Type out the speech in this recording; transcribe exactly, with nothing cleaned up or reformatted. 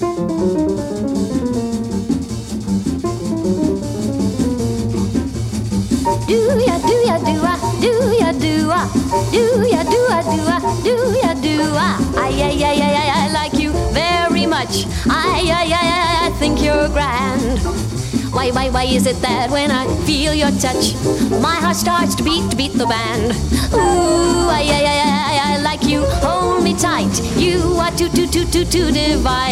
Do ya do ya do ah, do ya do ah, do ya do ah do ah, do ya do ah. Ay ay ay ay ay, I like you very much. Ay ay ay ay, I think you're grand. Why why why is it that when I feel your touch, my heart starts to beat to beat the band? Ooh ay ay ay ay, I like you. Hold me tight. You are too too too too too divine.